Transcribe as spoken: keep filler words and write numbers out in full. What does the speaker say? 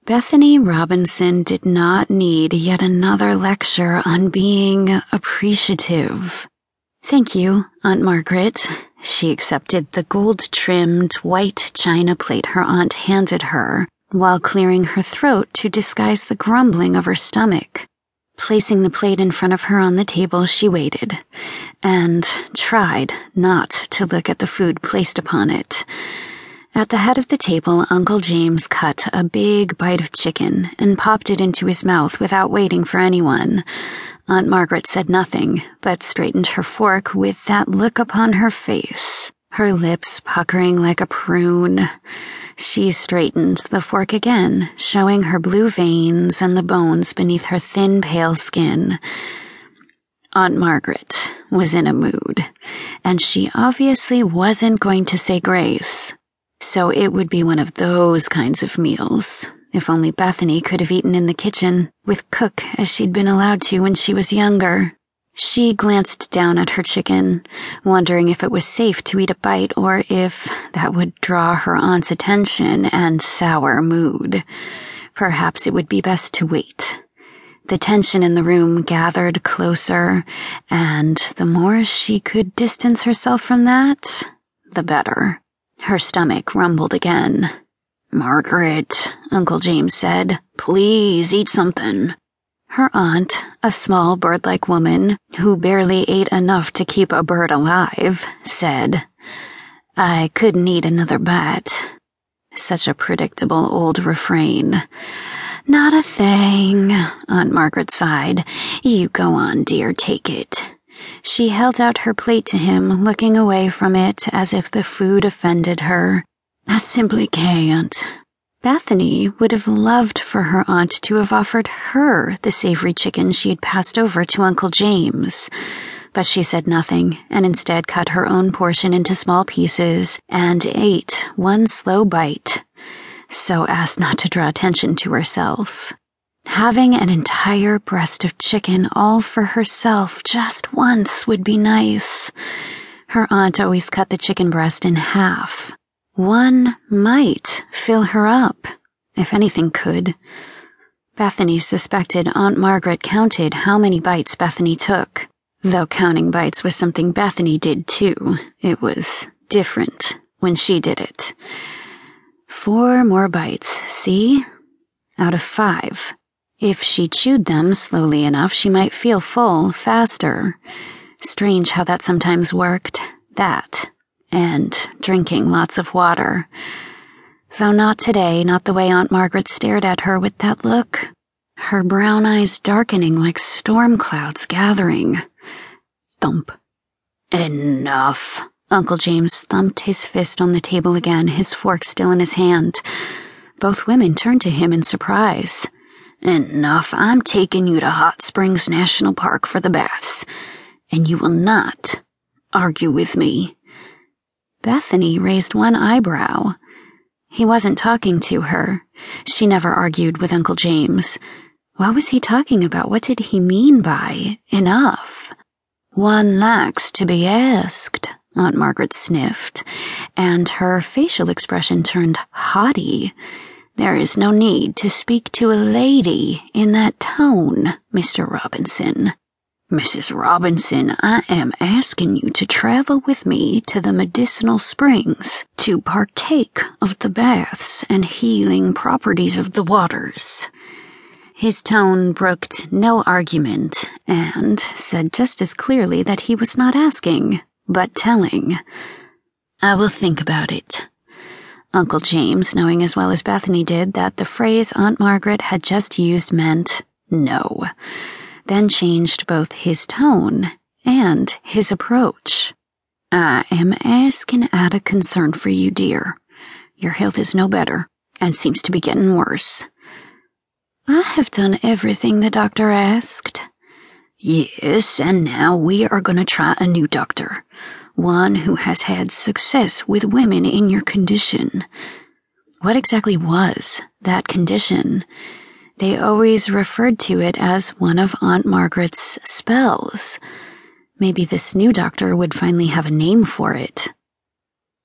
Bethany Robinson did not need yet another lecture on being appreciative. "Thank you, Aunt Margaret." She accepted the gold-trimmed white china plate her aunt handed her, while clearing her throat to disguise the grumbling of her stomach. Placing the plate in front of her on the table, she waited, and tried not to look at the food placed upon it. At the head of the table, Uncle James cut a big bite of chicken and popped it into his mouth without waiting for anyone. Aunt Margaret said nothing, but straightened her fork with that look upon her face, her lips puckering like a prune. She straightened the fork again, showing her blue veins and the bones beneath her thin, pale skin. Aunt Margaret was in a mood, and she obviously wasn't going to say grace. So it would be one of those kinds of meals. If only Bethany could have eaten in the kitchen, with Cook as she'd been allowed to when she was younger. She glanced down at her chicken, wondering if it was safe to eat a bite or if that would draw her aunt's attention and sour mood. Perhaps it would be best to wait. The tension in the room gathered closer, and the more she could distance herself from that, the better. Her stomach rumbled again. "Margaret," Uncle James said, "please eat something." Her aunt, a small bird-like woman who barely ate enough to keep a bird alive, said, "I couldn't eat another bite." Such a predictable old refrain. "Not a thing," Aunt Margaret sighed. "You go on, dear, take it." She held out her plate to him, looking away from it as if the food offended her. "I simply can't." Bethany would have loved for her aunt to have offered her the savory chicken she had passed over to Uncle James, but she said nothing and instead cut her own portion into small pieces and ate one slow bite, so as not to draw attention to herself. Having an entire breast of chicken all for herself just once would be nice. Her aunt always cut the chicken breast in half. One might fill her up, if anything could. Bethany suspected Aunt Margaret counted how many bites Bethany took. Though counting bites was something Bethany did too, it was different when she did it. Four more bites, see? Out of five. If she chewed them slowly enough, she might feel full faster. Strange how that sometimes worked. That, and drinking lots of water. Though not today, not the way Aunt Margaret stared at her with that look. Her brown eyes darkening like storm clouds gathering. Thump. "Enough." Uncle James thumped his fist on the table again, his fork still in his hand. Both women turned to him in surprise. "Enough. I'm taking you to Hot Springs National Park for the baths, and you will not argue with me." Bethany raised one eyebrow. He wasn't talking to her. She never argued with Uncle James. What was he talking about? What did he mean by enough? "One likes to be asked," Aunt Margaret sniffed, and her facial expression turned haughty. "There is no need to speak to a lady in that tone, Mister Robinson." "Missus Robinson, I am asking you to travel with me to the medicinal springs to partake of the baths and healing properties of the waters." His tone brooked no argument and said just as clearly that he was not asking, but telling. "I will think about it." Uncle James, knowing as well as Bethany did that the phrase Aunt Margaret had just used meant no, then changed both his tone and his approach. "I am asking out of concern for you, dear. Your health is no better, and seems to be getting worse." "I have done everything the doctor asked." "Yes, and now we are going to try a new doctor. One who has had success with women in your condition." What exactly was that condition? They always referred to it as one of Aunt Margaret's spells. Maybe this new doctor would finally have a name for it.